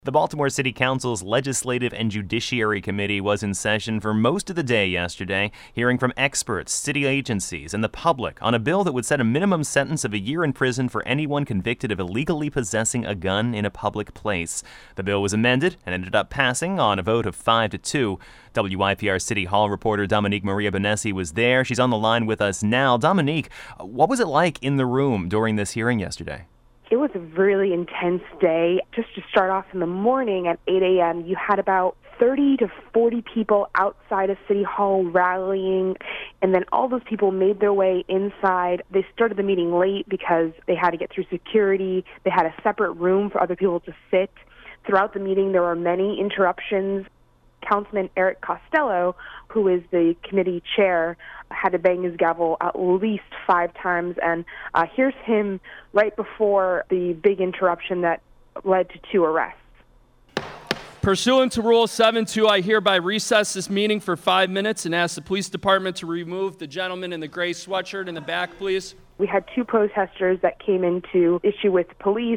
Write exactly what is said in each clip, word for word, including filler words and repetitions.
The Baltimore City Council's Legislative and Judiciary Committee was in session for most of the day yesterday, hearing from experts, city agencies, and the public on a bill that would set a minimum sentence of a year in prison for anyone convicted of illegally possessing a gun in a public place. The bill was amended and ended up passing on a vote of five to two. W I P R City Hall reporter Dominique Maria Bonessi was there. She's on the line with us now. Dominique, what was it like in the room during this hearing yesterday? It was a really intense day. Just to start off in the morning at eight a.m., you had about thirty to forty people outside of City Hall rallying, and then all those people made their way inside. They started the meeting late because they had to get through security. They had a separate room for other people to sit. Throughout the meeting, there were many interruptions. Councilman Eric Costello, who is the committee chair, had to bang his gavel at least five times. And uh, here's him right before the big interruption that led to two arrests. Pursuant to Rule seven two, I hereby recess this meeting for five minutes and ask the police department to remove the gentleman in the gray sweatshirt in the back, please. We had two protesters that came into issue with police.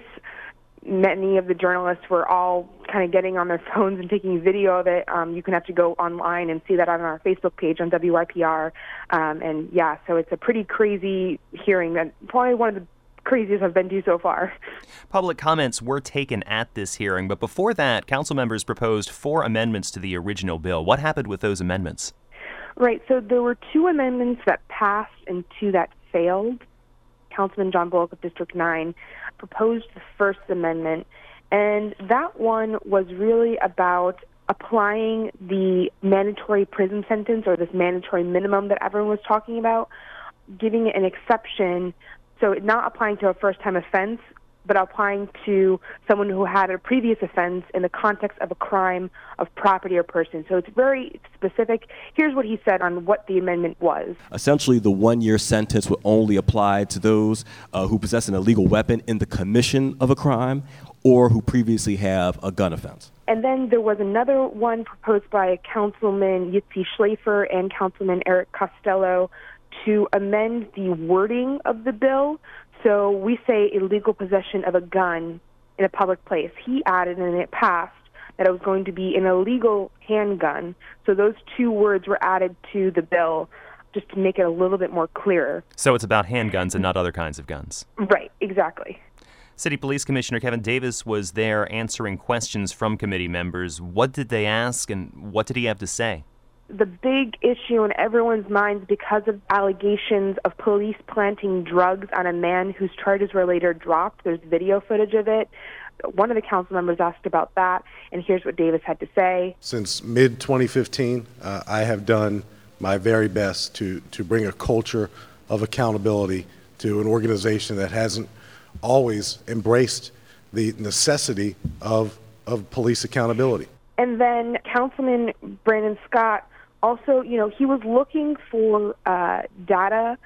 Many of the journalists were all kind of getting on their phones and taking video of it. Um, you can have to go online and see that on our Facebook page on W I P R. Um, and yeah, so it's a pretty crazy hearing, that probably one of the craziest I've been to so far. Public comments were taken at this hearing, but before that, council members proposed four amendments to the original bill. What happened with those amendments? Right, so there were two amendments that passed and two that failed. Councilman John Bullock of District nine proposed the First Amendment, and that one was really about applying the mandatory prison sentence, or this mandatory minimum that everyone was talking about, giving it an exception, so not applying to a first-time offense, but applying to someone who had a previous offense in the context of a crime of property or person. So it's very specific. Here's what he said on what the amendment was. Essentially, the one-year sentence would only apply to those uh, who possess an illegal weapon in the commission of a crime or who previously have a gun offense. And then there was another one proposed by Councilman Yitzi Schlafer and Councilman Eric Costello to amend the wording of the bill. So we say illegal possession of a gun in a public place. He added, and it passed, that it was going to be an illegal handgun. So those two words were added to the bill just to make it a little bit more clear. So it's about handguns and not other kinds of guns. Right, exactly. City Police Commissioner Kevin Davis was there answering questions from committee members. What did they ask, and what did he have to say? The big issue in everyone's minds, because of allegations of police planting drugs on a man whose charges were later dropped. There's video footage of it. One of the council members asked about that, and here's what Davis had to say. Since mid twenty fifteen, uh, I have done my very best to, to bring a culture of accountability to an organization that hasn't always embraced the necessity of, of police accountability. And then Councilman Brandon Scott also, you know, he was looking for uh, data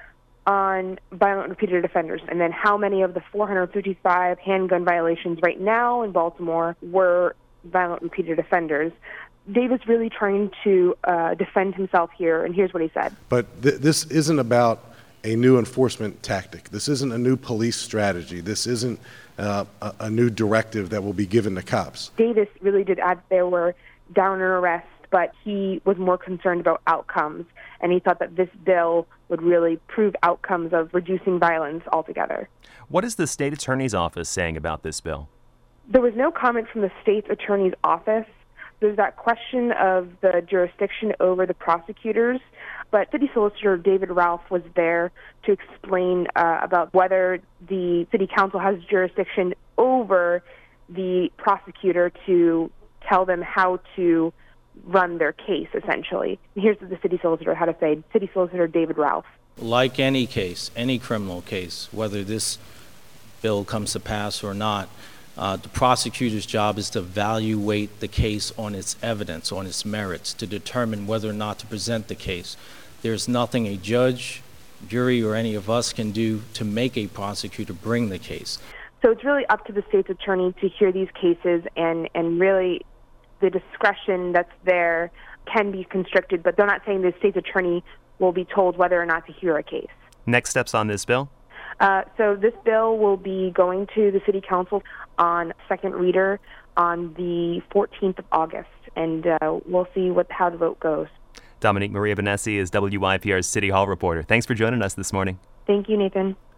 on violent repeated offenders, and then how many of the four hundred fifty-five handgun violations right now in Baltimore were violent repeated offenders. Davis really trying to uh, defend himself here, and here's what he said. But th- this isn't about a new enforcement tactic. This isn't a new police strategy. This isn't uh, a, a new directive that will be given to cops. Davis really did add there were downer arrests, but he was more concerned about outcomes, and he thought that this bill would really prove outcomes of reducing violence altogether. What is the state attorney's office saying about this bill? There was no comment from the state attorney's office. There's that question of the jurisdiction over the prosecutors, but City Solicitor David Ralph was there to explain uh, about whether the City Council has jurisdiction over the prosecutor to tell them how to run their case, essentially. And here's what the City Solicitor had to say. City Solicitor David Ralph. Like any case, any criminal case, whether this bill comes to pass or not, Uh, the prosecutor's job is to evaluate the case on its evidence, on its merits, to determine whether or not to present the case. There's nothing a judge, jury, or any of us can do to make a prosecutor bring the case. So it's really up to the state's attorney to hear these cases, and, and really the discretion that's there can be constricted, but they're not saying the state's attorney will be told whether or not to hear a case. Next steps on this bill? Uh, so this bill will be going to the City Council on second reader on the fourteenth of August, and uh, we'll see what how the vote goes. Dominique Maria Benessi is W Y P R's City Hall reporter. Thanks for joining us this morning. Thank you, Nathan.